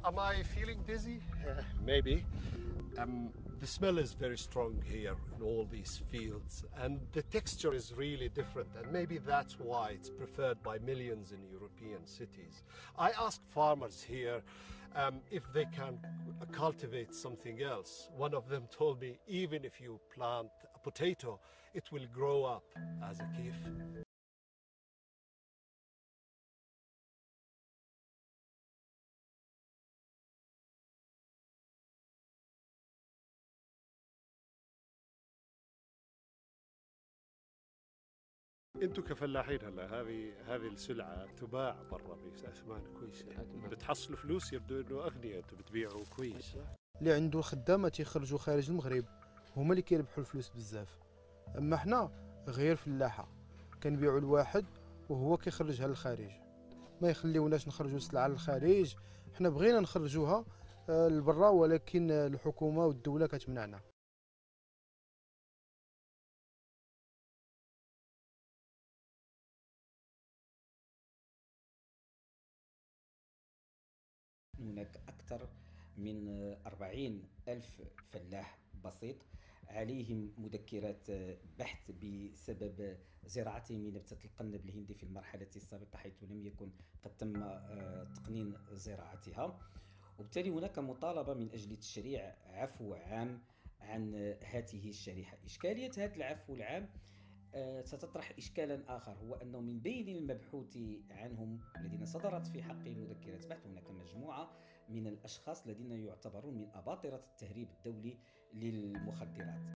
Am I feeling dizzy? Maybe. The smell is very strong here in all these fields, and the texture is really different, and maybe that's why it's preferred by millions in European cities. I asked farmers here if they can cultivate something else. One of them told me even if you plant a potato, it will grow up as a kif. انتم كفلاحين هلا هذه السلعه تباع برا باثمان كويسه، بتحصلوا فلوس، يبدو انه اغنياء، انتم بتبيعوا كويس. اللي عنده خدامه تيخرجوا خارج المغرب هما اللي كيربحوا الفلوس بزاف. اما حنا غير فلاحه كنبيعوا الواحد وهو كيخرجها للخارج، ما يخليوناش نخرجوا السلعه للخارج. حنا بغينا نخرجوها لبرا ولكن الحكومه والدوله كتمنعنا. هناك أكثر من 40 ألف فلاح بسيط عليهم مذكرات بحث بسبب زراعتهم نبتة القنب الهندي في المرحلة السابقة، حيث لم يكن قد تم تقنين زراعتها. وبالتالي هناك مطالبة من أجل تشريع عفو عام عن هذه الشريحة. إشكالية هذا العفو العام ستطرح إشكالا آخر، هو أنه من بين المبحوث عنهم الذين صدرت في حقهم مذكرات بحث هناك مجموعة من الأشخاص الذين يعتبرون من أباطرة التهريب الدولي للمخدرات.